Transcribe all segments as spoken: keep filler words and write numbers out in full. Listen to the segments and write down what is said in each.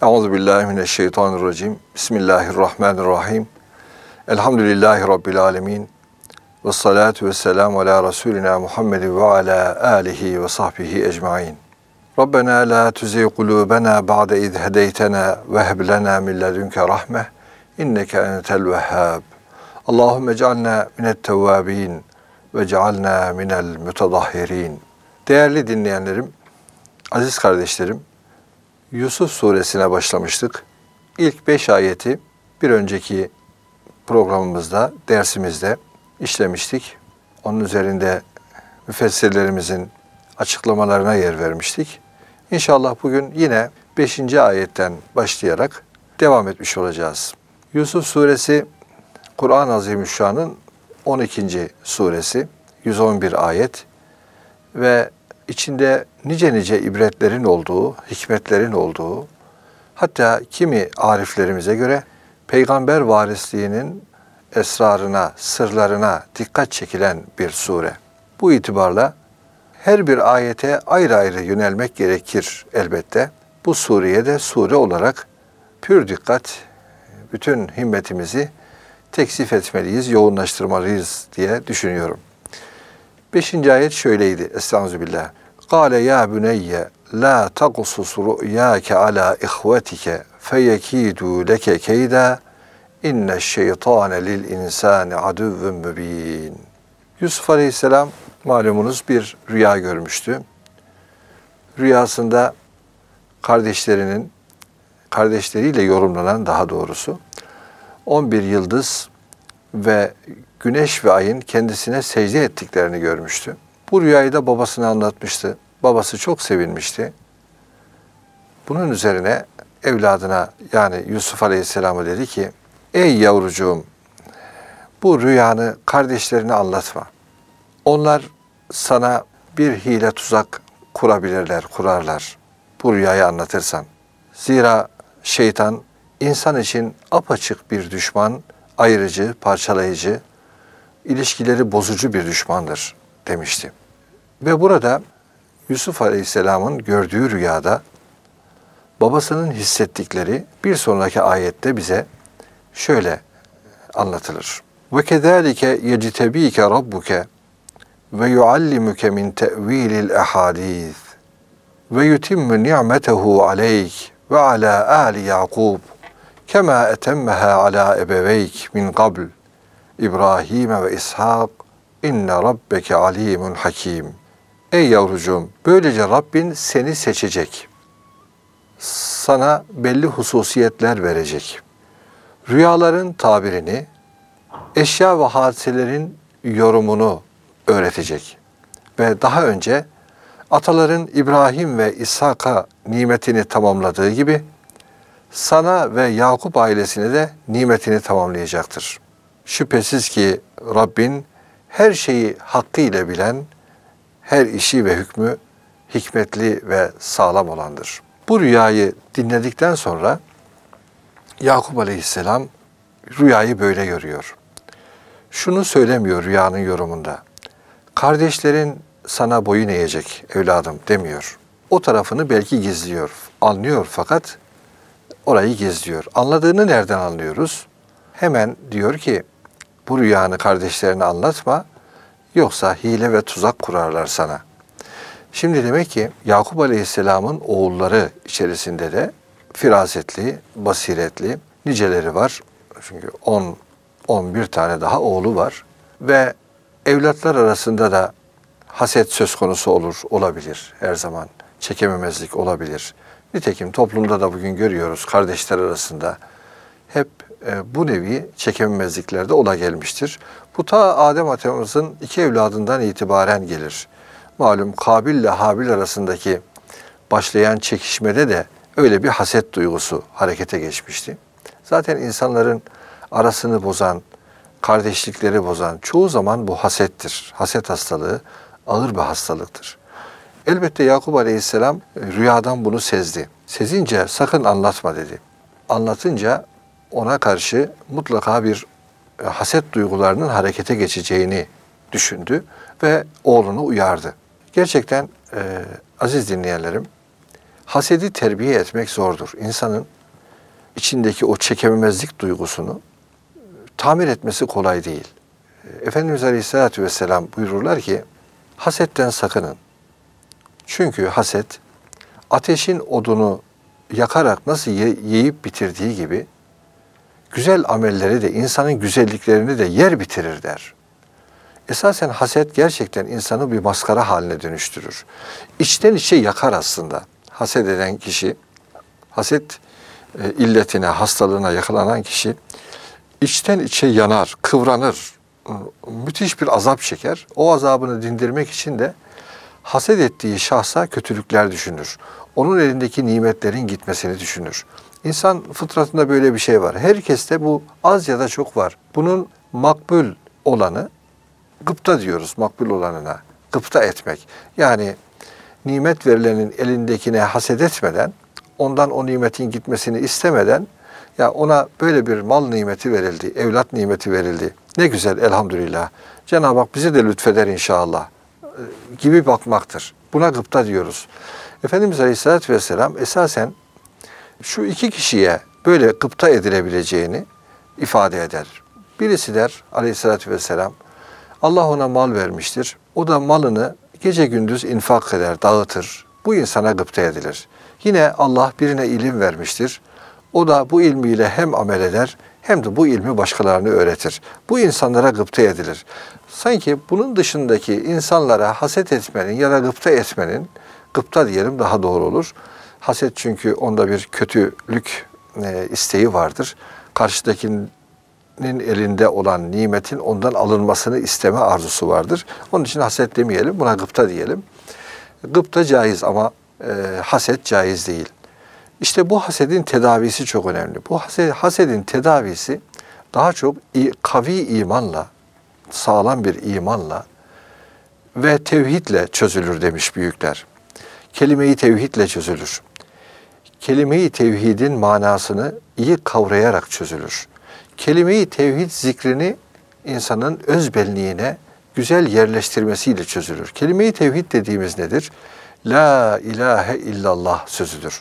Euzubillahimineşşeytanirracim. Bismillahirrahmanirrahim. Elhamdülillahi Rabbil alemin. Ve salatu ve selamu ala Resulina Muhammedin ve ala alihi ve sahbihi ecmain. Rabbena la tuzigh kulubena ba'de iz hedeytena ve heb lena min ledunke rahme inneke entel vehhab. Allahumme ec'alna minet tevvabin ve cealna minel mütedahhirin. Değerli dinleyenlerim, aziz kardeşlerim, Yusuf suresine başlamıştık. İlk beş ayeti bir önceki programımızda, dersimizde işlemiştik. Onun üzerinde müfessirlerimizin açıklamalarına yer vermiştik. İnşallah bugün yine beşinci ayetten başlayarak devam etmiş olacağız. Yusuf suresi Kur'an-ı Azimüşşan'ın on ikinci suresi, yüz on bir ayet ve içinde nice nice ibretlerin olduğu, hikmetlerin olduğu, hatta kimi ariflerimize göre peygamber varisliğinin esrarına, sırlarına dikkat çekilen bir sure. Bu itibarla her bir ayete ayrı ayrı yönelmek gerekir elbette. Bu sureye de sure olarak pür dikkat, bütün himmetimizi teksif etmeliyiz, yoğunlaştırmalıyız diye düşünüyorum. Beşinci ayet şöyleydi. Estağfirullah. Kâle ya büneyye la taqsus rü'yâke alâ ihvetike feyekîdû leke keyda inneşşeytâne lil insâni aduvvun mübîn. Yusuf Aleyhisselam malumunuz bir rüya görmüştü. Rüyasında kardeşlerinin, kardeşleriyle yorumlanan daha doğrusu on bir yıldız ve güneş ve ayın kendisine secde ettiklerini görmüştü. Bu rüyayı da babasına anlatmıştı. Babası çok sevinmişti. Bunun üzerine evladına yani Yusuf Aleyhisselam'a dedi ki, ey yavrucuğum, bu rüyanı kardeşlerine anlatma. Onlar sana bir hile tuzak kurabilirler, kurarlar bu rüyayı anlatırsan. Zira şeytan insan için apaçık bir düşman, ayırıcı, parçalayıcı, ilişkileri bozucu bir düşmandır demişti. Ve burada Yusuf Aleyhisselam'ın gördüğü rüyada babasının hissettikleri bir sonraki ayette bize şöyle anlatılır. Ve kezalike yectebike rabbuke ve yuallimuke min te'vilil ahadith ve yutimmu ni'metehu aleyk ve ala ali Yakub kema etemmeha ala ebeveyk min qabl İbrahim ve İshak inne rabbeke alimun hakim. Ey yavrucuğum, böylece Rabbin seni seçecek. Sana belli hususiyetler verecek. Rüyaların tabirini, eşya ve hadiselerin yorumunu öğretecek. Ve daha önce ataların İbrahim ve İshak'a nimetini tamamladığı gibi sana ve Yakup ailesine de nimetini tamamlayacaktır. Şüphesiz ki Rabbin her şeyi hakkıyla bilen, her işi ve hükmü hikmetli ve sağlam olandır. Bu rüyayı dinledikten sonra Yakup Aleyhisselam rüyayı böyle görüyor. Şunu söylemiyor rüyanın yorumunda. Kardeşlerin sana boyun eğecek evladım demiyor. O tarafını belki gizliyor, anlıyor fakat orayı gizliyor. Anladığını nereden anlıyoruz? Hemen diyor ki bu rüyanı kardeşlerine anlatma yoksa hile ve tuzak kurarlar sana. Şimdi demek ki Yakup Aleyhisselam'ın oğulları içerisinde de firasetli, basiretli niceleri var. Çünkü on on bir tane daha oğlu var ve evlatlar arasında da haset söz konusu olur, olabilir her zaman. Çekememezlik olabilir. Nitekim toplumda da bugün görüyoruz kardeşler arasında hep e, bu nevi çekememezlikler de ola gelmiştir. Bu ta Adem Atamızın iki evladından itibaren gelir. Malum Kabil ile Habil arasındaki başlayan çekişmede de öyle bir haset duygusu harekete geçmişti. Zaten insanların arasını bozan, kardeşlikleri bozan çoğu zaman bu hasettir. Haset hastalığı ağır bir hastalıktır. Elbette Yakup Aleyhisselam rüyadan bunu sezdi. Sezince sakın anlatma dedi. Anlatınca ona karşı mutlaka bir haset duygularının harekete geçeceğini düşündü ve oğlunu uyardı. Gerçekten e, aziz dinleyenlerim, Hasedi terbiye etmek zordur. İnsanın içindeki o çekememezlik duygusunu tamir etmesi kolay değil. Efendimiz Aleyhisselatü Vesselam buyururlar ki, hasetten sakının. Çünkü haset, ateşin odunu yakarak nasıl yiyip bitirdiği gibi, güzel amelleri de, insanın güzelliklerini de yer bitirir der. Esasen haset gerçekten insanı bir maskara haline dönüştürür. İçten içe yakar aslında. Haset eden kişi, haset e, illetine, hastalığına yakalanan kişi, içten içe yanar, kıvranır, müthiş bir azap çeker. O azabını dindirmek için de haset ettiği şahsa kötülükler düşünür. Onun elindeki nimetlerin gitmesini düşünür. İnsan fıtratında böyle bir şey var. Herkeste bu az ya da çok var. Bunun makbul olanı, gıpta diyoruz makbul olanına. Gıpta etmek. Yani nimet verilenin elindekine haset etmeden, ondan o nimetin gitmesini istemeden, ya ona böyle bir mal nimeti verildi, evlat nimeti verildi. Ne güzel elhamdülillah. Cenab-ı Hak bize de lütfeder inşallah gibi bakmaktır. Buna gıpta diyoruz. Efendimiz Aleyhisselatü Vesselam esasen şu iki kişiye böyle gıpta edilebileceğini ifade eder. Birisi der Aleyhisselatü Vesselam, Allah ona mal vermiştir. O da malını gece gündüz infak eder, dağıtır. Bu insana gıpta edilir. Yine Allah birine ilim vermiştir. O da bu ilmiyle hem amel eder hem de bu ilmi başkalarına öğretir. Bu insanlara gıpta edilir. Sanki bunun dışındaki insanlara haset etmenin ya da gıpta etmenin, gıpta diyelim daha doğru olur. Haset çünkü onda bir kötülük e, isteği vardır. Karşıdakinin elinde olan nimetin ondan alınmasını isteme arzusu vardır. Onun için haset demeyelim, buna gıpta diyelim. Gıpta caiz ama e, haset caiz değil. İşte bu hasedin tedavisi çok önemli. Bu hasedin tedavisi daha çok kavi imanla, sağlam bir imanla ve tevhidle çözülür demiş büyükler. Kelime-i tevhidle çözülür. Kelime-i tevhidin manasını iyi kavrayarak çözülür. Kelime-i tevhid zikrini insanın özbenliğine güzel yerleştirmesiyle çözülür. Kelime-i tevhid dediğimiz nedir? La ilahe illallah sözüdür.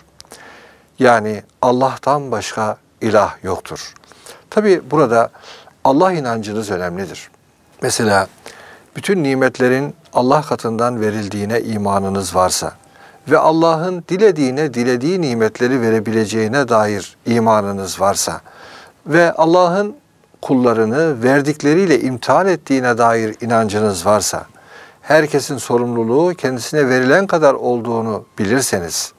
Yani Allah'tan başka ilah yoktur. Tabi burada Allah inancınız önemlidir. Mesela bütün nimetlerin Allah katından verildiğine imanınız varsa ve Allah'ın dilediğine dilediği nimetleri verebileceğine dair imanınız varsa ve Allah'ın kullarını verdikleriyle imtihan ettiğine dair inancınız varsa, herkesin sorumluluğu kendisine verilen kadar olduğunu bilirseniz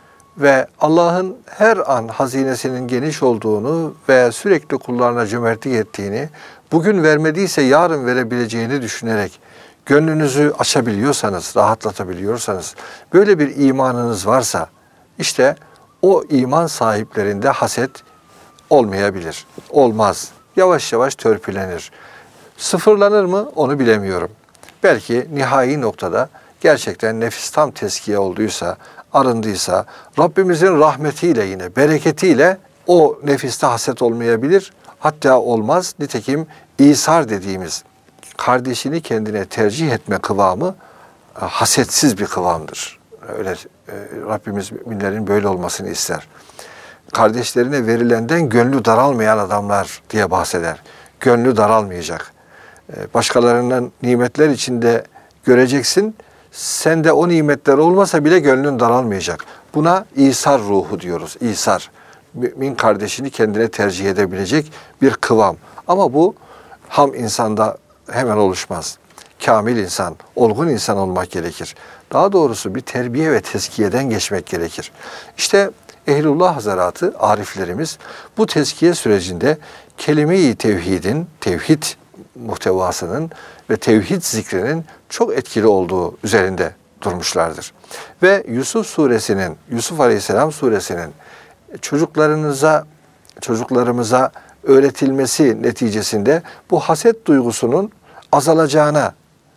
ve Allah'ın her an hazinesinin geniş olduğunu ve sürekli kullarına cömertlik ettiğini, bugün vermediyse yarın verebileceğini düşünerek gönlünüzü açabiliyorsanız, rahatlatabiliyorsanız, böyle bir imanınız varsa, işte o iman sahiplerinde haset olmayabilir. Olmaz. Yavaş yavaş törpülenir. Sıfırlanır mı onu bilemiyorum. Belki nihai noktada gerçekten nefis tam tezkiye olduysa, arındıysa, Rabbimizin rahmetiyle yine, bereketiyle o nefiste haset olmayabilir. Hatta olmaz. Nitekim İsar dediğimiz kardeşini kendine tercih etme kıvamı hasetsiz bir kıvamdır. Öyle Rabbimiz müminlerin böyle olmasını ister. Kardeşlerine verilenden gönlü daralmayan adamlar diye bahseder. Gönlü daralmayacak. Başkalarının nimetler içinde göreceksin. Sende o nimetler olmasa bile gönlün daralmayacak. Buna İsar ruhu diyoruz. İsar. Mümin kardeşini kendine tercih edebilecek bir kıvam. Ama bu ham insanda hemen oluşmaz. Kamil insan, olgun insan olmak gerekir. Daha doğrusu bir terbiye ve tezkiyeden geçmek gerekir. İşte Ehlullah Hazaratı, ariflerimiz bu tezkiye sürecinde kelime-i tevhidin, tevhid muhtevasının ve tevhid zikrinin çok etkili olduğu üzerinde durmuşlardır. Ve Yusuf suresinin, Yusuf Aleyhisselam suresinin çocuklarınıza, çocuklarımıza öğretilmesi neticesinde bu haset duygusunun azalacağına,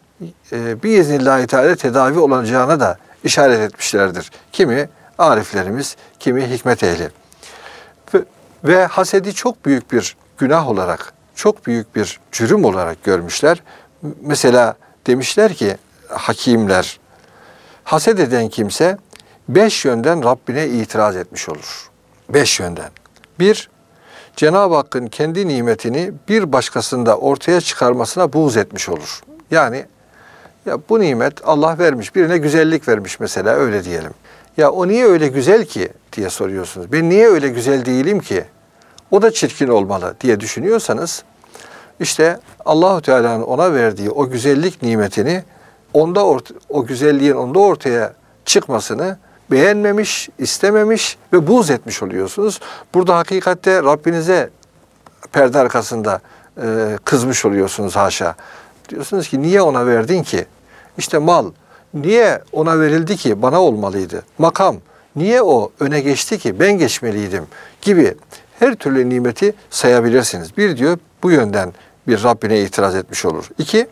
e, biiznillahü teala tedavi olacağına da işaret etmişlerdir. Kimi ariflerimiz, kimi hikmet ehli. Ve, ve hasedi çok büyük bir günah olarak, çok büyük bir cürüm olarak görmüşler. Mesela demişler ki hakimler, haset eden kimse beş yönden Rabbine itiraz etmiş olur. Beş yönden. Bir, Cenab-ı Hakk'ın kendi nimetini bir başkasında ortaya çıkarmasına buğz etmiş olur. Yani ya bu nimet Allah vermiş, birine güzellik vermiş mesela, öyle diyelim. Ya o niye öyle güzel ki diye soruyorsunuz. Ben niye öyle güzel değilim ki? O da çirkin olmalı diye düşünüyorsanız, işte Allahu Teala'nın ona verdiği o güzellik nimetini, onda orta, o güzelliğin onda ortaya çıkmasını beğenmemiş, istememiş ve buğz etmiş oluyorsunuz. Burada hakikatte Rabbinize perde arkasında e, kızmış oluyorsunuz, haşa. Diyorsunuz ki niye ona verdin ki? İşte mal, niye ona verildi ki? Bana olmalıydı. Makam, niye o öne geçti ki? Ben geçmeliydim gibi her türlü nimeti sayabilirsiniz. Bir diyor, bu yönden bir Rabbine itiraz etmiş olur. İki,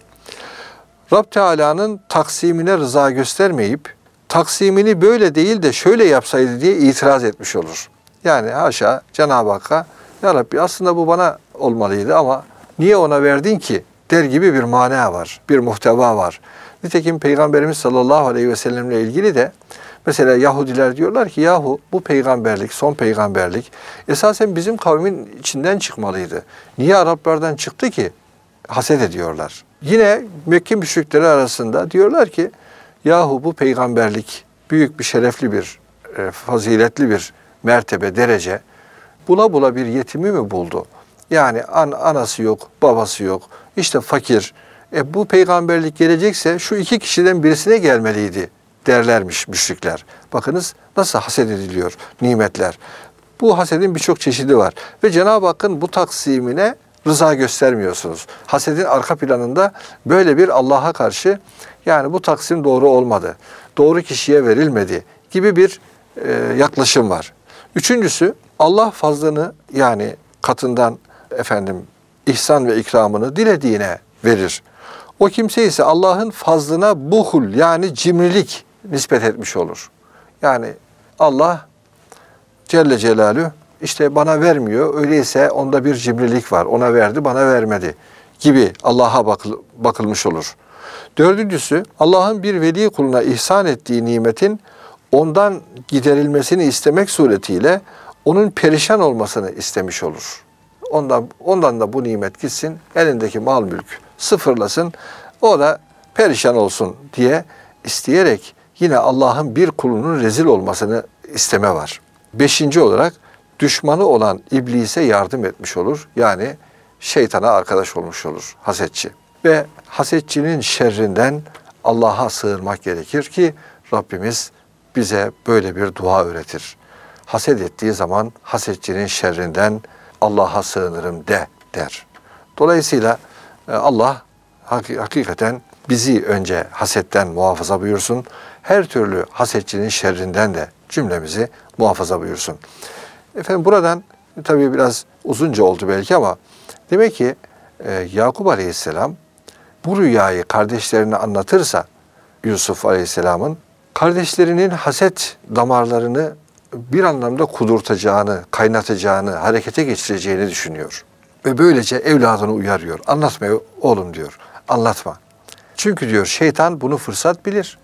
Rab Teala'nın taksimine rıza göstermeyip, taksimini böyle değil de şöyle yapsaydı diye itiraz etmiş olur. Yani haşa, Cenab-ı Hakk'a, ya Rabbi aslında bu bana olmalıydı ama niye ona verdin ki der gibi bir mana var, bir muhteva var. Nitekim Peygamberimiz sallallahu aleyhi ve sellemle ilgili de mesela Yahudiler diyorlar ki yahu bu peygamberlik, son peygamberlik esasen bizim kavmin içinden çıkmalıydı. Niye Araplardan çıktı ki? Haset ediyorlar. Yine Mekke müşrikleri arasında diyorlar ki yahu bu peygamberlik büyük bir şerefli bir, e, faziletli bir mertebe, derece. Bula bula bir yetimi mi buldu? Yani an, anası yok, babası yok, işte fakir. E bu peygamberlik gelecekse şu iki kişiden birisine gelmeliydi derlermiş müşrikler. Bakınız nasıl haset ediliyor nimetler. Bu hasedin birçok çeşidi var. Ve Cenab-ı Hakk'ın bu taksimine rıza göstermiyorsunuz. Hasedin arka planında böyle bir Allah'a karşı, yani bu taksim doğru olmadı, doğru kişiye verilmedi gibi bir e, yaklaşım var. Üçüncüsü, Allah fazlını, yani katından efendim ihsan ve ikramını dilediğine verir. O kimse ise Allah'ın fazlına buhul, yani cimrilik nispet etmiş olur. Yani Allah Celle Celaluhu işte bana vermiyor, öyleyse onda bir cimrilik var. Ona verdi, bana vermedi gibi Allah'a bakıl, bakılmış olur. Dördüncüsü, Allah'ın bir veli kuluna ihsan ettiği nimetin ondan giderilmesini istemek suretiyle onun perişan olmasını istemiş olur. Ondan, ondan da bu nimet gitsin, elindeki mal mülk sıfırlasın, o da perişan olsun diye isteyerek yine Allah'ın bir kulunun rezil olmasını isteme var. Beşinci olarak düşmanı olan iblise yardım etmiş olur. Yani şeytana arkadaş olmuş olur hasetçi. Ve hasetçinin şerrinden Allah'a sığınmak gerekir ki Rabbimiz bize böyle bir dua öğretir. Haset ettiği zaman hasetçinin şerrinden Allah'a sığınırım de der. Dolayısıyla Allah hakikaten bizi önce hasetten muhafaza buyursun. Her türlü hasetçinin şerrinden de cümlemizi muhafaza buyursun. Efendim buradan tabii biraz uzunca oldu belki ama demek ki e, Yakup Aleyhisselam bu rüyayı kardeşlerine anlatırsa Yusuf Aleyhisselam'ın kardeşlerinin haset damarlarını bir anlamda kudurtacağını, kaynatacağını, harekete geçireceğini düşünüyor. Ve böylece evladını uyarıyor. Anlatma oğlum diyor. Anlatma. Çünkü diyor şeytan bunu fırsat bilir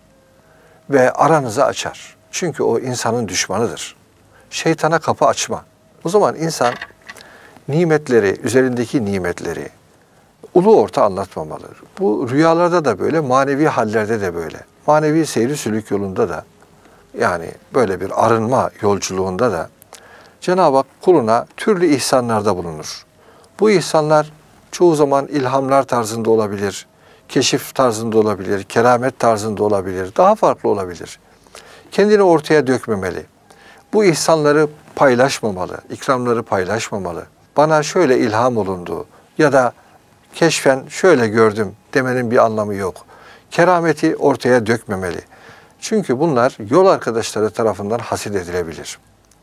ve aranızı açar. Çünkü o insanın düşmanıdır. Şeytana kapı açma. O zaman insan nimetleri, üzerindeki nimetleri ulu orta anlatmamalı. Bu rüyalarda da böyle, manevi hallerde de böyle. Manevi seyri sülük yolunda da, yani böyle bir arınma yolculuğunda da Cenab-ı Hak kuluna türlü ihsanlarda bulunur. Bu ihsanlar çoğu zaman ilhamlar tarzında olabilir, keşif tarzında olabilir, keramet tarzında olabilir, daha farklı olabilir. Kendini ortaya dökmemeli. Bu ihsanları paylaşmamalı, ikramları paylaşmamalı. Bana şöyle ilham olundu ya da keşfen şöyle gördüm demenin bir anlamı yok. Kerameti ortaya dökmemeli. Çünkü bunlar yol arkadaşları tarafından haset edilebilir.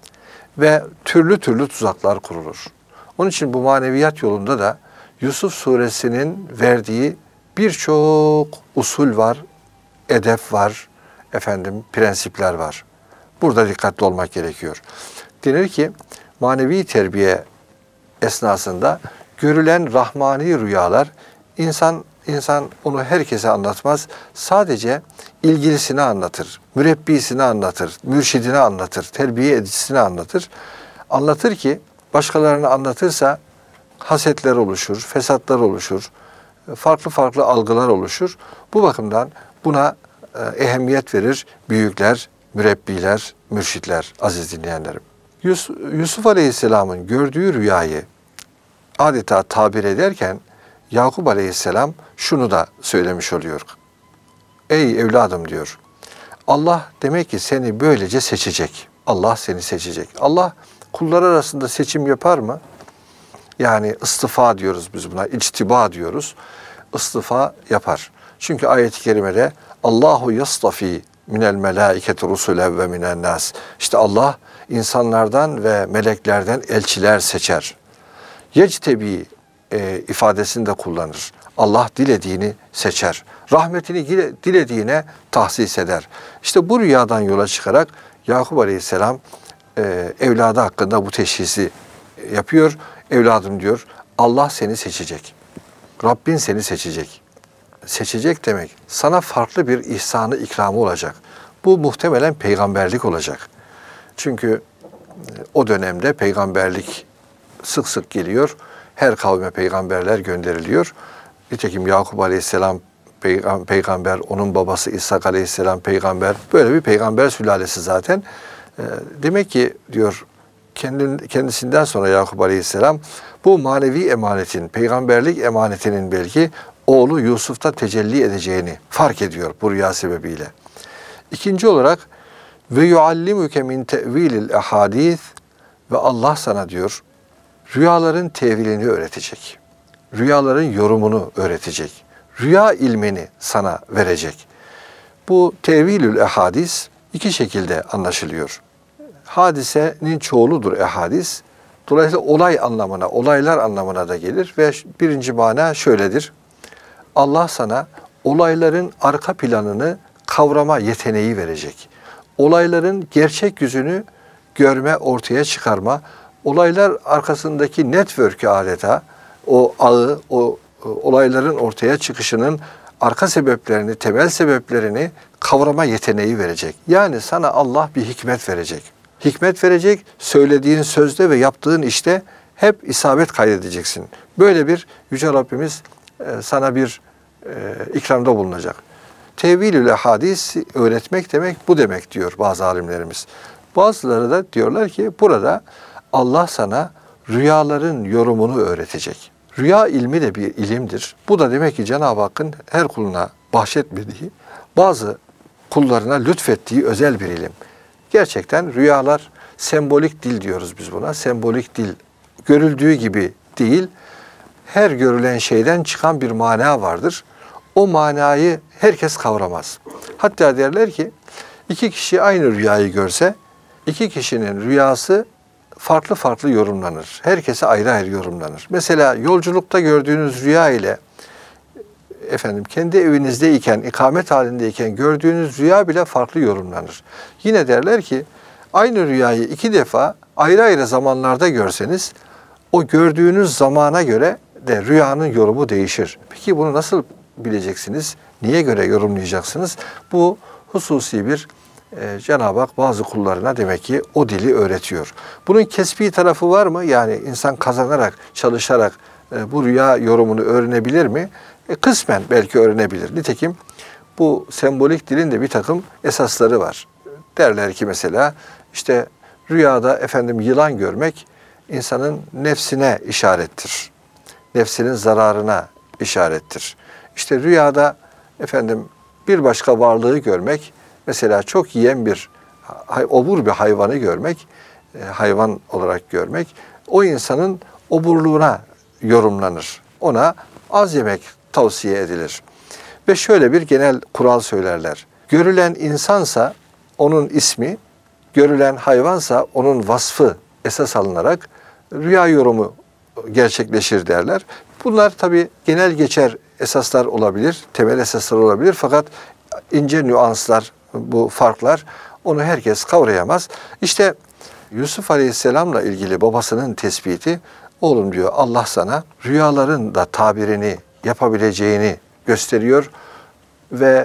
Ve türlü türlü tuzaklar kurulur. Onun için bu maneviyat yolunda da Yusuf suresinin verdiği birçok usul var, edep var, efendim prensipler var. Burada dikkatli olmak gerekiyor. Denir ki manevi terbiye esnasında görülen rahmani rüyalar insan insan onu herkese anlatmaz. Sadece ilgilisini anlatır, mürebbisini anlatır, mürşidini anlatır, terbiye edicisini anlatır. Anlatır ki başkalarına anlatırsa hasetler oluşur, fesatlar oluşur, farklı farklı algılar oluşur. Bu bakımdan buna e, ehemmiyet verir büyükler, mürebbiler, mürşitler, aziz dinleyenlerim. Yus Yusuf Aleyhisselam'ın gördüğü rüyayı adeta tabir ederken Yakup Aleyhisselam şunu da söylemiş oluyor. Ey evladım diyor, Allah demek ki seni böylece seçecek. Allah seni seçecek. Allah kullar arasında seçim yapar mı? Yani istifa diyoruz biz buna, içtiba diyoruz. İstifa yapar. Çünkü ayet-i kerimede Allahu yastafi minel melaiketi rusule ve minen nas. İşte Allah insanlardan ve meleklerden elçiler seçer. Yectebi e, ifadesini de kullanır. Allah dilediğini seçer. Rahmetini dilediğine tahsis eder. İşte bu rüyadan yola çıkarak Yakup Aleyhisselam e, evladı hakkında bu teşhisi yapıyor. Evladım diyor, Allah seni seçecek. Rabbin seni seçecek. Seçecek demek, sana farklı bir ihsanı, ikramı olacak. Bu muhtemelen peygamberlik olacak. Çünkü o dönemde peygamberlik sık sık geliyor. Her kavme peygamberler gönderiliyor. Nitekim Yakup Aleyhisselam peygamber, onun babası İshak Aleyhisselam peygamber. Böyle bir peygamber sülalesi zaten. Demek ki diyor, kendisinden sonra Yakup Aleyhisselam bu manevi emanetin, peygamberlik emanetinin belki oğlu Yusuf'ta tecelli edeceğini fark ediyor bu rüya sebebiyle. İkinci olarak ve yuallimuke min tevilil ahadis ve Allah sana diyor rüyaların tevilini öğretecek. Rüyaların yorumunu öğretecek. Rüya ilmini sana verecek. Bu tevilül ahadis iki şekilde anlaşılıyor. Hadisenin çoğuludur ehadis. Dolayısıyla olay anlamına, olaylar anlamına da gelir ve birinci mana şöyledir. Allah sana olayların arka planını kavrama yeteneği verecek. Olayların gerçek yüzünü görme, ortaya çıkarma, olaylar arkasındaki network'ü adeta, o ağı, o olayların ortaya çıkışının arka sebeplerini, temel sebeplerini kavrama yeteneği verecek. Yani sana Allah bir hikmet verecek. Hikmet verecek, söylediğin sözde ve yaptığın işte hep isabet kaydedeceksin. Böyle bir Yüce Rabbimiz sana bir ikramda bulunacak. Tevilül hadis öğretmek demek bu demek diyor bazı alimlerimiz. Bazıları da diyorlar ki burada Allah sana rüyaların yorumunu öğretecek. Rüya ilmi de bir ilimdir. Bu da demek ki Cenab-ı Hakk'ın her kuluna bahşetmediği, bazı kullarına lütfettiği özel bir ilim. Gerçekten rüyalar sembolik dil diyoruz biz buna. Sembolik dil görüldüğü gibi değil, her görülen şeyden çıkan bir mana vardır. O manayı herkes kavramaz. Hatta derler ki iki kişi aynı rüyayı görse iki kişinin rüyası farklı farklı yorumlanır. Herkese ayrı ayrı yorumlanır. Mesela yolculukta gördüğünüz rüya ile efendim kendi evinizdeyken, ikamet halindeyken gördüğünüz rüya bile farklı yorumlanır. Yine derler ki aynı rüyayı iki defa ayrı ayrı zamanlarda görseniz o gördüğünüz zamana göre de rüyanın yorumu değişir. Peki bunu nasıl bileceksiniz? Niye göre yorumlayacaksınız? Bu hususi bir e, Cenab-ı Hak bazı kullarına demek ki o dili öğretiyor. Bunun kesbi tarafı var mı? Yani insan kazanarak, çalışarak e, bu rüya yorumunu öğrenebilir mi? E, kısmen belki öğrenebilir. Nitekim bu sembolik dilin de bir takım esasları var. Derler ki mesela işte rüyada efendim yılan görmek insanın nefsine işarettir. Nefsinin zararına işarettir. İşte rüyada efendim bir başka varlığı görmek, mesela çok yiyen bir, obur bir hayvanı görmek, hayvan olarak görmek, o insanın oburluğuna yorumlanır. Ona az yemek tavsiye edilir. Ve şöyle bir genel kural söylerler. Görülen insansa onun ismi, görülen hayvansa onun vasfı esas alınarak rüya yorumu gerçekleşir derler. Bunlar tabii genel geçer esaslar olabilir, temel esaslar olabilir fakat ince nüanslar, bu farklar onu herkes kavrayamaz. İşte Yusuf Aleyhisselam'la ilgili babasının tespiti, oğlum diyor Allah sana rüyaların da tabirini yapabileceğini gösteriyor ve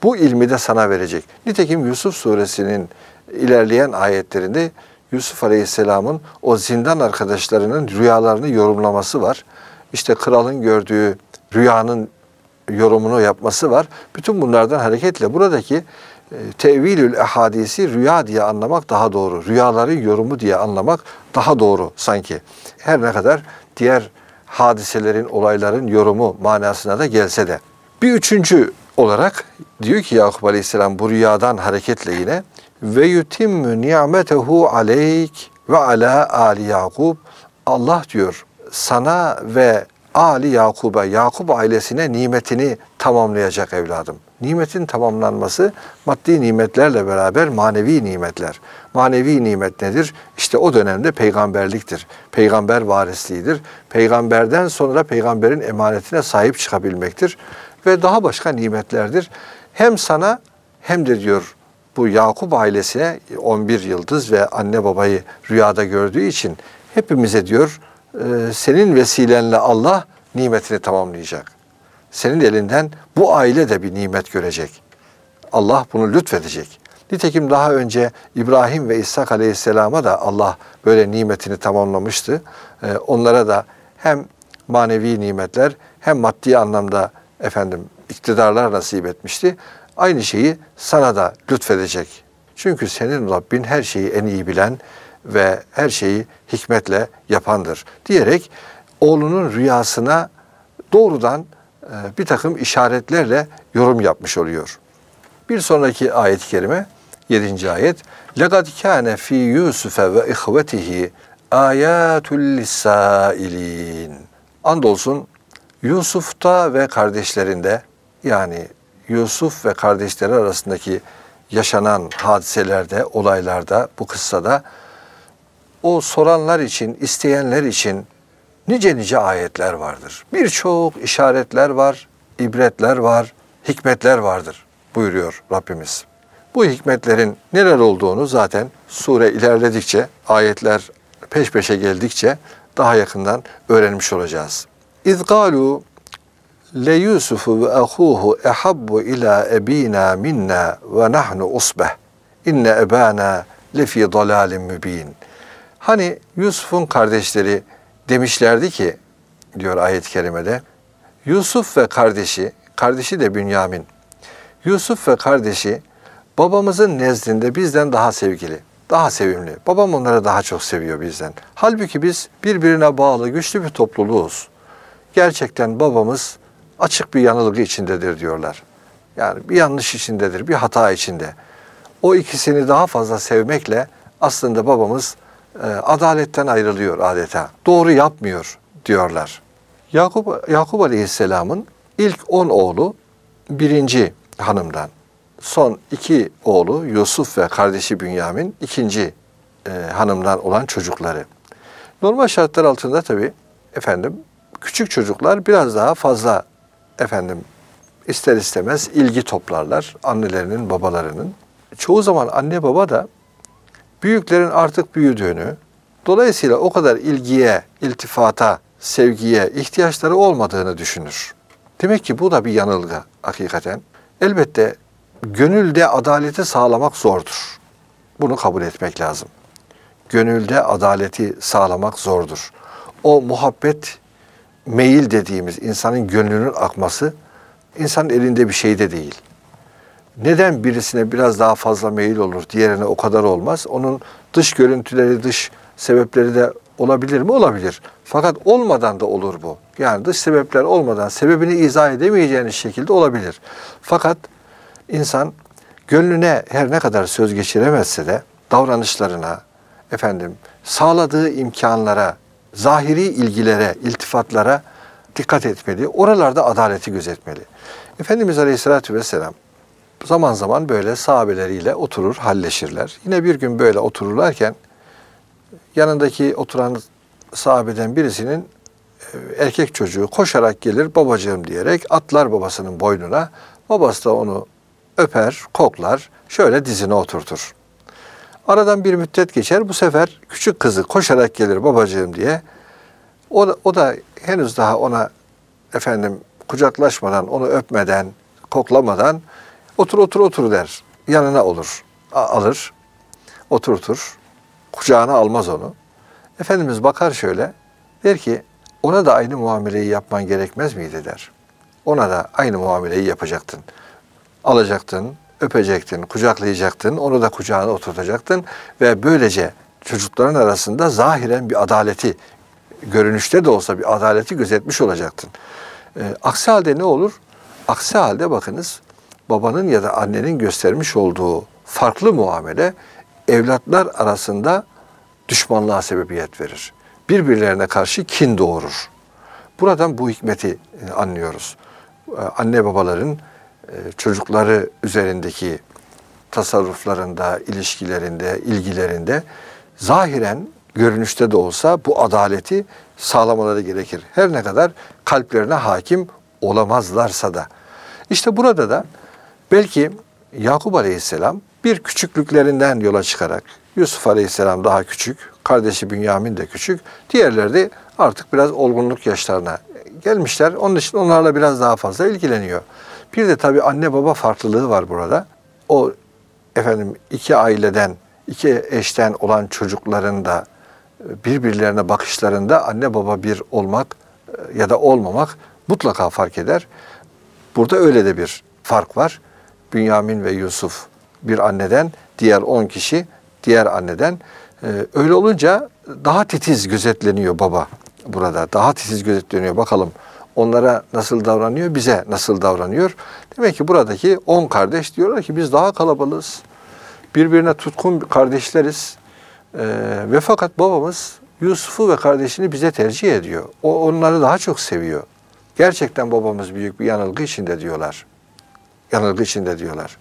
bu ilmi de sana verecek. Nitekim Yusuf suresinin ilerleyen ayetlerinde Yusuf Aleyhisselam'ın o zindan arkadaşlarının rüyalarını yorumlaması var. İşte kralın gördüğü rüyanın yorumunu yapması var. Bütün bunlardan hareketle buradaki e, tevilül ehadisi rüya diye anlamak daha doğru. Rüyaların yorumu diye anlamak daha doğru sanki. Her ne kadar diğer hadiselerin, olayların yorumu manasına da gelse de. Bir üçüncü olarak diyor ki Yakup Aleyhisselam bu rüyadan hareketle yine ve yutimmü ni'metehu aleyk ve ala ali Yakup. Allah diyor sana ve Ali Yakub'a, Yakup ailesine nimetini tamamlayacak evladım. Nimetin tamamlanması maddi nimetlerle beraber manevi nimetler. Manevi nimet nedir? İşte o dönemde peygamberliktir. Peygamber varisliğidir. Peygamberden sonra peygamberin emanetine sahip çıkabilmektir. Ve daha başka nimetlerdir. Hem sana hem de diyor bu Yakup ailesine on bir yıldız ve anne babayı rüyada gördüğü için hepimize diyor senin vesilenle Allah nimetini tamamlayacak. Senin elinden bu aile de bir nimet görecek. Allah bunu lütfedecek. Nitekim daha önce İbrahim ve İshak Aleyhisselam'a da Allah böyle nimetini tamamlamıştı. Onlara da hem manevi nimetler hem maddi anlamda efendim iktidarlar nasip etmişti. Aynı şeyi sana da lütfedecek. Çünkü senin Rabbin her şeyi en iyi bilen ve her şeyi hikmetle yapandır diyerek oğlunun rüyasına doğrudan e, bir takım işaretlerle yorum yapmış oluyor. Bir sonraki ayet-i kerime yedinci ayet لَقَدْ كَانَ ف۪ي يُوسُفَ وَاِخْوَتِهِ آيَاتٌ لِلسَّائِلِينَ Andolsun Yusuf'ta ve kardeşlerinde yani Yusuf ve kardeşleri arasındaki yaşanan hadiselerde, olaylarda, bu kıssada o soranlar için, isteyenler için nice nice ayetler vardır. Birçok işaretler var, ibretler var, hikmetler vardır buyuruyor Rabbimiz. Bu hikmetlerin neler olduğunu zaten sure ilerledikçe, ayetler peş peşe geldikçe daha yakından öğrenmiş olacağız. İz قَالُوا لَيُوسُفُ وَأَخُوهُ اَحَبُّ اِلَى اَب۪ينَا مِنَّا وَنَحْنُ اُصْبَهِ اِنَّ اَبَانَا لَف۪ي ضَلَالٍ مُب۪ينٍ Hani Yusuf'un kardeşleri demişlerdi ki, diyor ayet-i kerimede, Yusuf ve kardeşi, kardeşi de Bünyamin, Yusuf ve kardeşi babamızın nezdinde bizden daha sevgili, daha sevimli. Babam onları daha çok seviyor bizden. Halbuki biz birbirine bağlı güçlü bir topluluğuz. Gerçekten babamız açık bir yanılgı içindedir diyorlar. Yani bir yanlış içindedir, bir hata içinde. O ikisini daha fazla sevmekle aslında babamız e, adaletten ayrılıyor adeta. Doğru yapmıyor diyorlar. Yakup, Yakup Aleyhisselam'ın ilk on oğlu birinci hanımdan, son iki oğlu Yusuf ve kardeşi Bünyamin ikinci e, hanımdan olan çocukları. Normal şartlar altında tabii efendim küçük çocuklar biraz daha fazla efendim ister istemez ilgi toplarlar annelerinin, babalarının. Çoğu zaman anne baba da büyüklerin artık büyüdüğünü, dolayısıyla o kadar ilgiye, iltifata, sevgiye ihtiyaçları olmadığını düşünür. Demek ki bu da bir yanılgı hakikaten. Elbette gönülde adaleti sağlamak zordur. Bunu kabul etmek lazım. Gönülde adaleti sağlamak zordur. O muhabbet, meyil dediğimiz insanın gönlünün akması, insanın elinde bir şey de değil. Neden birisine biraz daha fazla meyil olur, diğerine o kadar olmaz? Onun dış görüntüleri, dış sebepleri de olabilir mi? Olabilir. Fakat olmadan da olur bu. Yani dış sebepler olmadan, sebebini izah edemeyeceğiniz şekilde olabilir. Fakat insan gönlüne her ne kadar söz geçiremezse de davranışlarına, efendim sağladığı imkanlara, zahiri ilgilere, iltifatlara dikkat etmeli. Oralarda adaleti gözetmeli. Efendimiz Aleyhisselatü Vesselam zaman zaman böyle sahabeleriyle oturur, halleşirler. Yine bir gün böyle otururlarken yanındaki oturan sahabeden birisinin erkek çocuğu koşarak gelir babacığım diyerek atlar babasının boynuna. Babası da onu öper, koklar, şöyle dizine oturtur. Aradan bir müddet geçer. Bu sefer küçük kızı koşarak gelir babacığım diye. O da, o da henüz daha ona efendim kucaklaşmadan, onu öpmeden, koklamadan Otur otur otur der. Yanına olur. A- alır. Oturtur. Kucağına almaz onu. Efendimiz bakar şöyle. Der ki ona da aynı muameleyi yapman gerekmez miydi der. Ona da aynı muameleyi yapacaktın. Alacaktın, öpecektin, kucaklayacaktın, onu da kucağına oturtacaktın ve böylece çocukların arasında zahiren bir adaleti, görünüşte de olsa bir adaleti gözetmiş olacaktın. E, aksi halde ne olur? Aksi halde bakınız, babanın ya da annenin göstermiş olduğu farklı muamele evlatlar arasında düşmanlığa sebebiyet verir. Birbirlerine karşı kin doğurur. Buradan bu hikmeti anlıyoruz. Anne babaların çocukları üzerindeki tasarruflarında, ilişkilerinde, ilgilerinde zahiren görünüşte de olsa bu adaleti sağlamaları gerekir. Her ne kadar kalplerine hakim olamazlarsa da. İşte burada da belki Yakup Aleyhisselam bir küçüklüklerinden yola çıkarak, Yusuf Aleyhisselam daha küçük, kardeşi Bünyamin de küçük, diğerleri de artık biraz olgunluk yaşlarına gelmişler. Onun için onlarla biraz daha fazla ilgileniyor. Bir de tabii anne baba farklılığı var burada. O efendim iki aileden, iki eşten olan çocukların da birbirlerine bakışlarında anne baba bir olmak ya da olmamak mutlaka fark eder. Burada öyle de bir fark var. Bünyamin ve Yusuf bir anneden, diğer on kişi diğer anneden. Öyle olunca daha titiz gözetleniyor baba burada. Daha titiz gözetleniyor. Bakalım onlara nasıl davranıyor, bize nasıl davranıyor? Demek ki buradaki on kardeş diyorlar ki biz daha kalabalığız. Birbirine tutkun kardeşleriz. Ee, ve fakat babamız Yusuf'u ve kardeşini bize tercih ediyor. O onları daha çok seviyor. Gerçekten babamız büyük bir yanılgı içinde diyorlar. Yanılgı içinde diyorlar.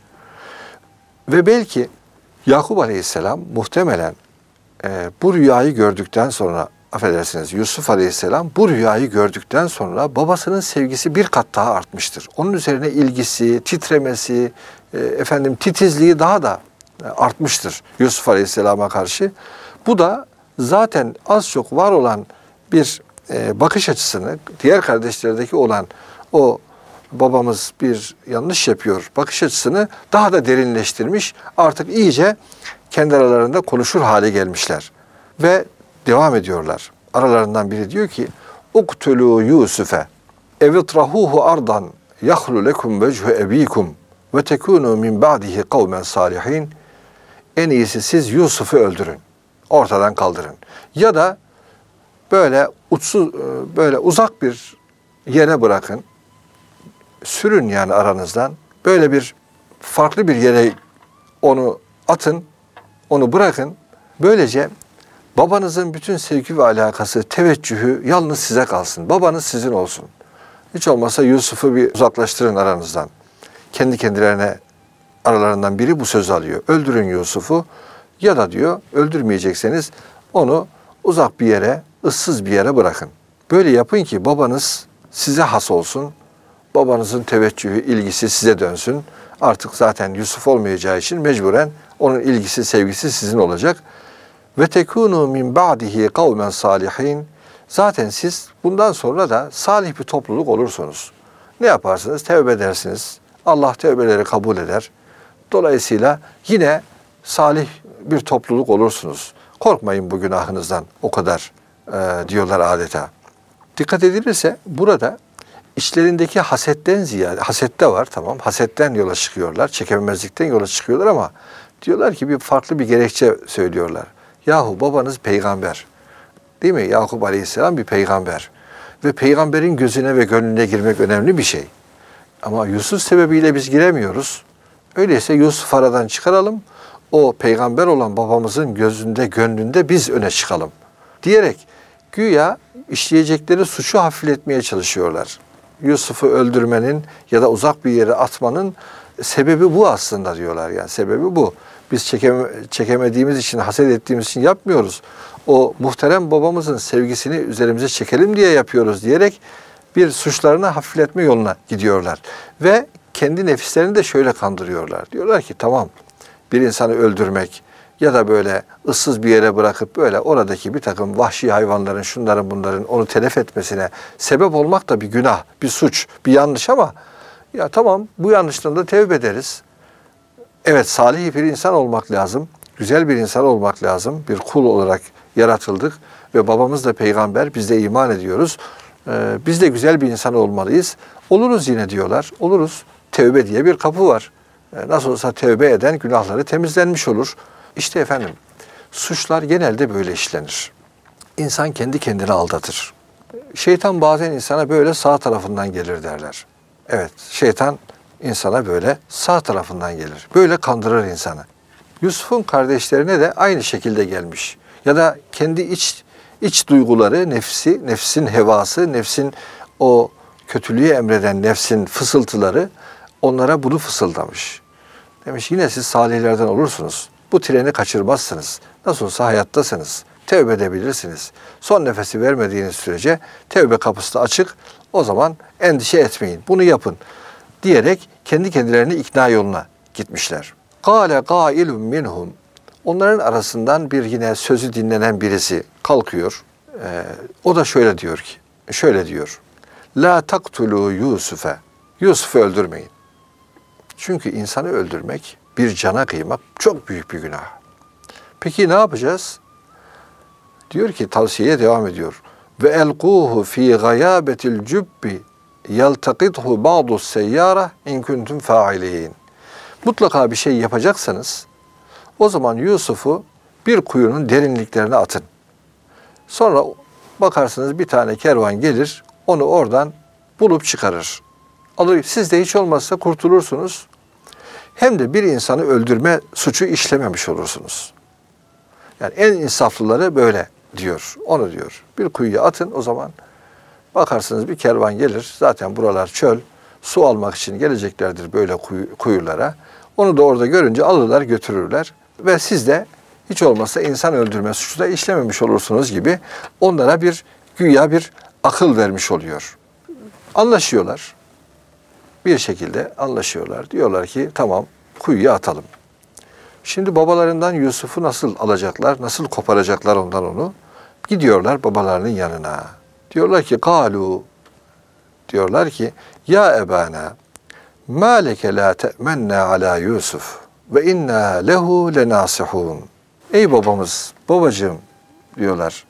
Ve belki Yakup Aleyhisselam muhtemelen e, bu rüyayı gördükten sonra, affedersiniz Yusuf Aleyhisselam bu rüyayı gördükten sonra babasının sevgisi bir kat daha artmıştır. Onun üzerine ilgisi, titremesi, e, efendim titizliği daha da artmıştır Yusuf Aleyhisselam'a karşı. Bu da zaten az çok var olan bir e, bakış açısını, diğer kardeşlerdeki olan o babamız bir yanlış yapıyor bakış açısını daha da derinleştirmiş. Artık iyice kendi aralarında konuşur hale gelmişler. Ve devam ediyorlar. Aralarından biri diyor ki uktulu Yusuf'e evitrahuhu ardan yahlu lekum vechu ebikum ve tekunu min ba'dihi kavmen salihin. En iyisi siz Yusuf'u öldürün. Ortadan kaldırın. Ya da böyle uçsuz, böyle uzak bir yere bırakın. Sürün yani aranızdan. Böyle bir farklı bir yere onu atın. Onu bırakın. Böylece babanızın bütün sevgi ve alakası, teveccühü yalnız size kalsın. Babanız sizin olsun. Hiç olmazsa Yusuf'u bir uzaklaştırın aranızdan. Kendi kendilerine aralarından biri bu sözü alıyor. Öldürün Yusuf'u ya da diyor öldürmeyecekseniz onu uzak bir yere, ıssız bir yere bırakın. Böyle yapın ki babanız size has olsun. Babanızın teveccühü, ilgisi size dönsün. Artık zaten Yusuf olmayacağı için mecburen onun ilgisi, sevgisi sizin olacak. Ve tekunu min ba'dihi kavmen salihin. Zaten siz bundan sonra da salih bir topluluk olursunuz. Ne yaparsınız? Tevbe edersiniz. Allah tevbeleri kabul eder. Dolayısıyla yine salih bir topluluk olursunuz. Korkmayın bu günahınızdan o kadar e, diyorlar adeta. Dikkat edilirse burada içlerindeki hasetten ziyade, hasette var tamam, hasetten yola çıkıyorlar, çekememezlikten yola çıkıyorlar ama diyorlar ki bir farklı bir gerekçe söylüyorlar. Yahu babanız peygamber, değil mi? Yakup Aleyhisselam bir peygamber ve peygamberin gözüne ve gönlüne girmek önemli bir şey. Ama Yusuf sebebiyle biz giremiyoruz. Öyleyse Yusuf aradan çıkaralım, o peygamber olan babamızın gözünde, gönlünde biz öne çıkalım diyerek güya işleyecekleri suçu hafifletmeye çalışıyorlar. Yusuf'u öldürmenin ya da uzak bir yere atmanın sebebi bu aslında diyorlar. Yani sebebi bu. Biz çekeme, çekemediğimiz için, haset ettiğimiz için yapmıyoruz. O muhterem babamızın sevgisini üzerimize çekelim diye yapıyoruz diyerek bir suçlarını hafifletme yoluna gidiyorlar. Ve kendi nefislerini de şöyle kandırıyorlar. Diyorlar ki tamam bir insanı öldürmek ya da böyle ıssız bir yere bırakıp böyle oradaki bir takım vahşi hayvanların, şunların bunların onu telef etmesine sebep olmak da bir günah, bir suç, bir yanlış ama Ya tamam, bu yanlıştan da tevbe ederiz. Evet, salih bir insan olmak lazım. Güzel bir insan olmak lazım. Bir kul olarak yaratıldık ve babamız da peygamber, biz de iman ediyoruz. Ee, biz de güzel bir insan olmalıyız. Oluruz yine diyorlar. Oluruz. Tevbe diye bir kapı var. Ee, nasıl olsa tevbe eden günahları temizlenmiş olur. İşte efendim, suçlar genelde böyle işlenir. İnsan kendi kendini aldatır. Şeytan bazen insana böyle sağ tarafından gelir derler. Evet, şeytan insana böyle sağ tarafından gelir. Böyle kandırır insanı. Yusuf'un kardeşlerine de aynı şekilde gelmiş. Ya da kendi iç iç duyguları, nefsi, nefsin hevası, nefsin o kötülüğü emreden nefsin fısıltıları onlara bunu fısıldamış. Demiş yine siz salihlerden olursunuz. Bu treni kaçırmazsınız. Nasıl olsa hayattasınız. Tevbe edebilirsiniz. Son nefesi vermediğiniz sürece tevbe kapısı da açık. O zaman endişe etmeyin. Bunu yapın diyerek kendi kendilerini ikna yoluna gitmişler. Kâle gâilun minhum. Onların arasından bir yine sözü dinlenen birisi kalkıyor. Ee, o da şöyle diyor ki, şöyle diyor. La taktulu Yusuf'e. Yusuf'u öldürmeyin. Çünkü insanı öldürmek, bir cana kıymak çok büyük bir günah. Peki ne yapacağız? Diyor ki, tavsiyeye devam ediyor. Ve elquhu fi gayabetil cubbi yeltakithu ba'du seyyara in kuntum fa'ilin. Mutlaka bir şey yapacaksanız o zaman Yusuf'u bir kuyunun derinliklerine atın. Sonra bakarsınız bir tane kervan gelir, onu oradan bulup çıkarır. Alır, siz de hiç olmazsa kurtulursunuz. Hem de bir insanı öldürme suçu işlememiş olursunuz. Yani en insaflıları böyle diyor. Onu diyor. Bir kuyuya atın, o zaman bakarsınız bir kervan gelir. Zaten buralar çöl. Su almak için geleceklerdir böyle kuyu, kuyulara. Onu da orada görünce alırlar, götürürler. Ve siz de hiç olmazsa insan öldürme suçu da işlememiş olursunuz gibi onlara bir güya bir akıl vermiş oluyor. Anlaşıyorlar. Bir şekilde anlaşıyorlar. Diyorlar ki tamam, kuyuya atalım. Şimdi babalarından Yusuf'u nasıl alacaklar, nasıl koparacaklar ondan onu? Gidiyorlar babalarının yanına. Diyorlar ki kalu, diyorlar ki ya ebana ma leke la te'menna ala Yusuf ve inna lehu lenasihun. Ey babamız, babacığım diyorlar.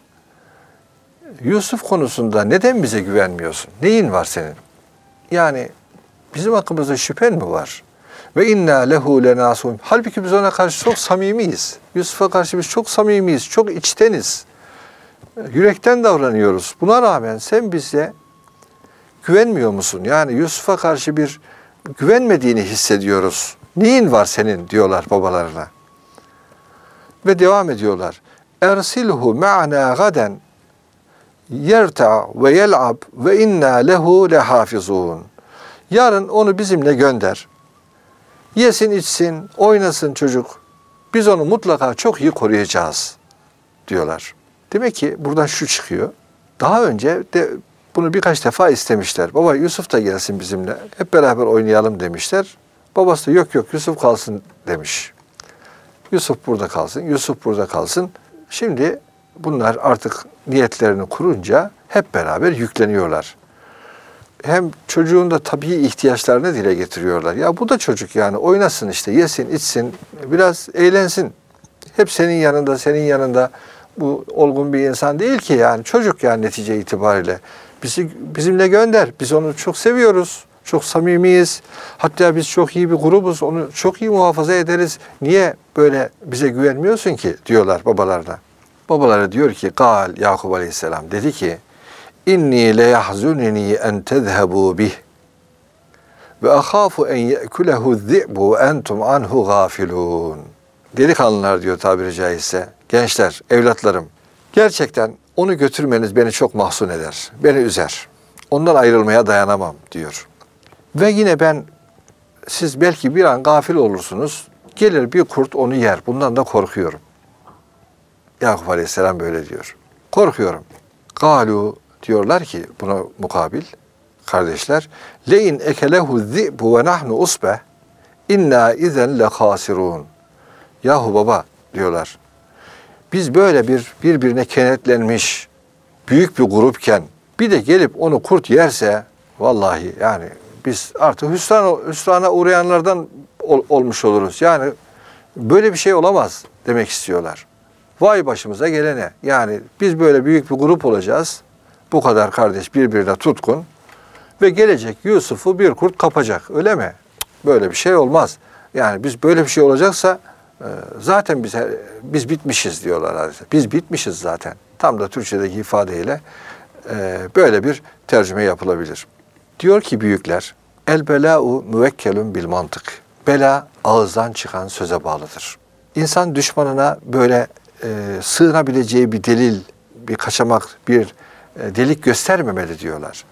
Yusuf konusunda neden bize güvenmiyorsun? Neyin var senin? Yani bizim hakkımızda şüphen mi var? Ve inna lehu lenasihun. Halbuki biz ona karşı çok samimiyiz. Yusuf'a karşı biz çok samimiyiz, çok içteniz. Yürekten davranıyoruz. Buna rağmen sen bize güvenmiyor musun? Yani Yusuf'a karşı bir güvenmediğini hissediyoruz. Neyin var senin diyorlar babalarına. Ve devam ediyorlar. Ersilhu ma'na gaden yerta ve yel'ab ve inna lehu lehafizun. Yarın onu bizimle gönder. Yesin, içsin, oynasın çocuk. Biz onu mutlaka çok iyi koruyacağız diyorlar. Demek ki buradan şu çıkıyor. Daha önce de bunu birkaç defa istemişler. Baba Yusuf da gelsin bizimle. Hep beraber oynayalım demişler. Babası da yok yok Yusuf kalsın demiş. Yusuf burada kalsın, Yusuf burada kalsın. Şimdi bunlar artık niyetlerini kurunca hep beraber yükleniyorlar. Hem çocuğun da tabii ihtiyaçlarını dile getiriyorlar. Ya bu da çocuk yani oynasın işte, yesin, içsin, biraz eğlensin. Hep senin yanında, senin yanında. Bu olgun bir insan değil ki yani çocuk yani netice itibariyle. Bizi bizimle gönder. Biz onu çok seviyoruz. Çok samimiyiz. Hatta biz çok iyi bir grubuz. Onu çok iyi muhafaza ederiz. Niye böyle bize güvenmiyorsun ki diyorlar babalarına. Babaları diyor ki Kal Yakup Aleyhisselam dedi ki İnni le yahzunni en tezhebu bih ve ahafu en ye'kulehu zi'bu ve entum anhu gafilun. Delikanlılar diyor tabiri caizse. Gençler, evlatlarım, gerçekten onu götürmeniz beni çok mahzun eder, beni üzer. Ondan ayrılmaya dayanamam diyor. Ve yine ben, siz belki bir an gafil olursunuz, gelir bir kurt onu yer, bundan da korkuyorum. Yakup Aleyhisselam böyle diyor. Korkuyorum. Galu diyorlar ki buna mukabil, kardeşler, le'in ekelehu zi'bu ve nahnu usbeh, inna izen le khasirun. Yahu baba diyorlar. Biz böyle bir birbirine kenetlenmiş büyük bir grupken bir de gelip onu kurt yerse vallahi yani biz artık hüsran, hüsrana uğrayanlardan ol, olmuş oluruz. Yani böyle bir şey olamaz demek istiyorlar. Vay başımıza gelene. Yani biz böyle büyük bir grup olacağız. Bu kadar kardeş birbirine tutkun. Ve gelecek Yusuf'u bir kurt kapacak. Öyle mi? Böyle bir şey olmaz. Yani biz böyle bir şey olacaksa zaten biz, biz bitmişiz diyorlar adeta. Biz bitmişiz zaten. Tam da Türkçedeki ifadeyle böyle bir tercüme yapılabilir. Diyor ki büyükler, el belâ'u müvekkelun bil mantık. Bela ağızdan çıkan söze bağlıdır. İnsan düşmanına böyle e, sığınabileceği bir delil, bir kaçamak, bir e, delik göstermemeli diyorlar.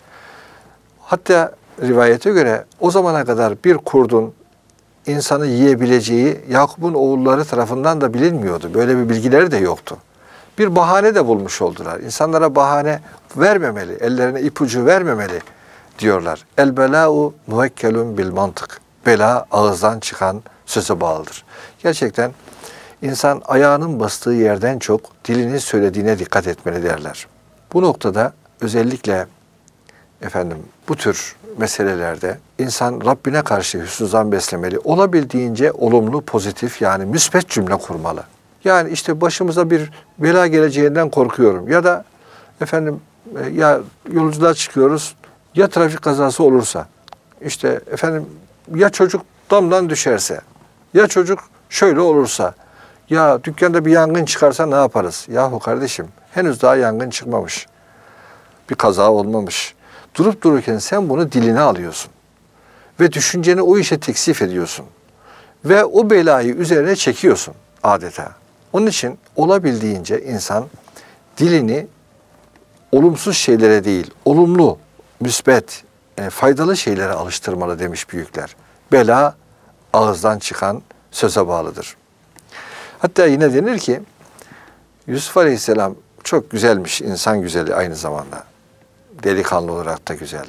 Hatta rivayete göre o zamana kadar bir kurdun insanı yiyebileceği Yakup'un oğulları tarafından da bilinmiyordu. Böyle bir bilgileri de yoktu. Bir bahane de bulmuş oldular. İnsanlara bahane vermemeli, ellerine ipucu vermemeli diyorlar. El belâ'u müvekkelun bil mantık. Bela ağızdan çıkan söze bağlıdır. Gerçekten insan ayağının bastığı yerden çok dilinin söylediğine dikkat etmeli derler. Bu noktada özellikle efendim bu tür meselelerde insan Rabbine karşı hüsnü zan beslemeli. Olabildiğince olumlu, pozitif yani müsbet cümle kurmalı. Yani işte başımıza bir bela geleceğinden korkuyorum. Ya da efendim ya yolculuğa çıkıyoruz ya trafik kazası olursa. İşte efendim ya çocuk damdan düşerse. Ya çocuk şöyle olursa. Ya dükkanda bir yangın çıkarsa ne yaparız? Yahu kardeşim henüz daha yangın çıkmamış. Bir kaza olmamış. Durup dururken sen bunu diline alıyorsun. Ve düşünceni o işe teksif ediyorsun. Ve o belayı üzerine çekiyorsun adeta. Onun için olabildiğince insan dilini olumsuz şeylere değil, olumlu, müsbet, e, faydalı şeylere alıştırmalı demiş büyükler. Bela ağızdan çıkan söze bağlıdır. Hatta yine denir ki Yusuf Aleyhisselam çok güzelmiş, insan güzeli aynı zamanda. Delikanlı olarak da güzel.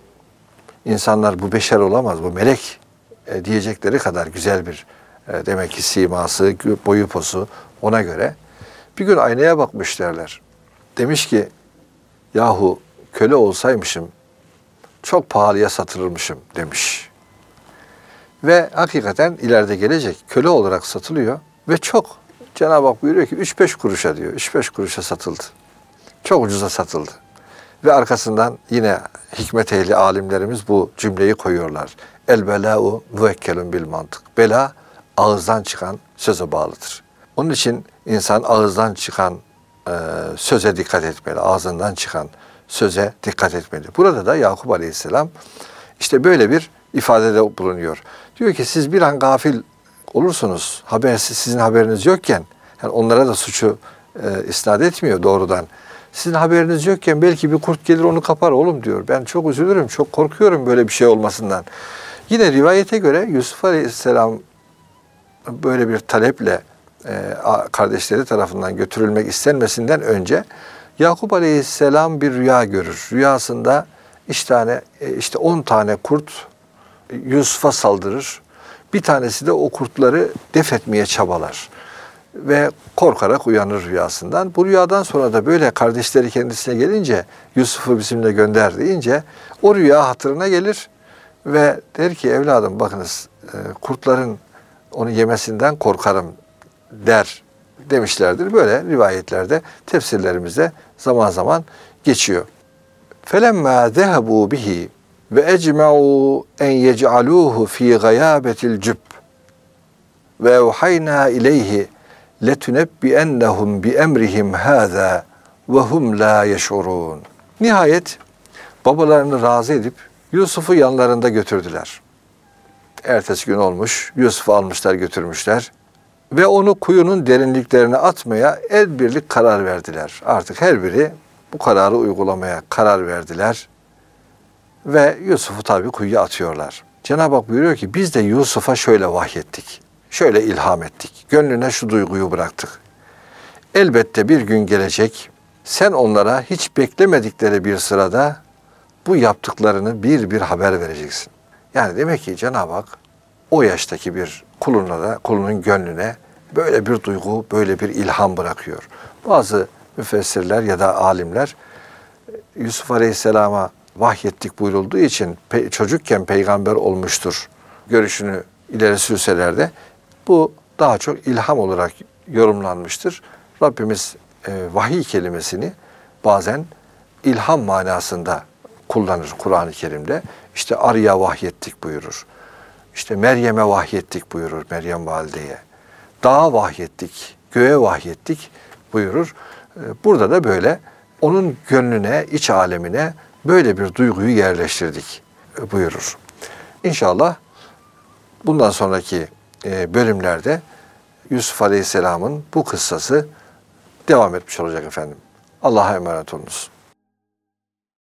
İnsanlar bu beşer olamaz, bu melek e, diyecekleri kadar güzel bir e, demek ki siması, boyu posu ona göre. Bir gün aynaya bakmış derler. Demiş ki yahu köle olsaymışım çok pahalıya satılırmışım demiş. Ve hakikaten ileride gelecek köle olarak satılıyor ve çok Cenab-ı Hak buyuruyor ki üç beş kuruşa diyor. üç beş kuruşa satıldı. Çok ucuza satıldı. Ve arkasından yine hikmet ehli alimlerimiz bu cümleyi koyuyorlar. El belâ'u müvekkelun bil mantık. Bela ağızdan çıkan söze bağlıdır. Onun için insan ağızdan çıkan e, söze dikkat etmeli. Ağzından çıkan söze dikkat etmeli. Burada da Yakup Aleyhisselam işte böyle bir ifadede bulunuyor. Diyor ki siz bir an gafil olursunuz. Habersiz, sizin haberiniz yokken, yani onlara da suçu e, isnat etmiyor doğrudan. Sizin haberiniz yokken belki bir kurt gelir onu kapar oğlum diyor. Ben çok üzülürüm, çok korkuyorum böyle bir şey olmasından. Yine rivayete göre Yusuf Aleyhisselam böyle bir taleple e, kardeşleri tarafından götürülmek istenmesinden önce Yakup Aleyhisselam bir rüya görür. Rüyasında işte tane işte on tane kurt Yusuf'a saldırır. Bir tanesi de o kurtları def etmeye çabalar. Ve korkarak uyanır rüyasından. Bu rüyadan sonra da böyle kardeşleri kendisine gelince Yusuf'u bizimle gönder deyince o rüya hatırına gelir ve der ki evladım bakınız kurtların onu yemesinden korkarım der demişlerdir. Böyle rivayetlerde, tefsirlerimizde zaman zaman geçiyor. فَلَمَّا ذَهَبُوا بِهِ وَاَجْمَعُوا اَنْ يَجْعَلُوهُ ف۪ي غَيَابَةِ الْجُبِّ وَاَوْحَيْنَا اِلَيْهِ لَتُنَبِّئَنَّهُمْ بِاَمْرِهِمْ هَذَا وَهُمْ لَا يَشْعُرُونَ. Nihayet babalarını razı edip Yusuf'u yanlarında götürdüler. Ertesi gün olmuş, Yusuf'u almışlar götürmüşler ve onu kuyunun derinliklerine atmaya el birlik karar verdiler. Artık her biri bu kararı uygulamaya karar verdiler ve Yusuf'u tabii kuyuya atıyorlar. Cenab-ı Hak buyuruyor ki biz de Yusuf'a şöyle vahyettik, şöyle ilham ettik, gönlüne şu duyguyu bıraktık. Elbette bir gün gelecek, sen onlara hiç beklemedikleri bir sırada bu yaptıklarını bir bir haber vereceksin. Yani demek ki Cenab-ı Hak o yaştaki bir kuluna da, kulunun gönlüne böyle bir duygu, böyle bir ilham bırakıyor. Bazı müfessirler ya da alimler Yusuf Aleyhisselam'a vahyettik buyurulduğu için pe- çocukken peygamber olmuştur görüşünü ileri sürseler de bu daha çok ilham olarak yorumlanmıştır. Rabbimiz e, vahiy kelimesini bazen ilham manasında kullanır Kur'an-ı Kerim'de. İşte arıya vahyettik buyurur. İşte Meryem'e vahyettik buyurur, Meryem valideye. Dağa vahyettik, göğe vahyettik buyurur. Burada da böyle onun gönlüne, iç alemine böyle bir duyguyu yerleştirdik buyurur. İnşallah bundan sonraki bölümlerde Yusuf Aleyhisselam'ın bu kıssası devam etmiş olacak efendim. Allah'a emanet olunuz.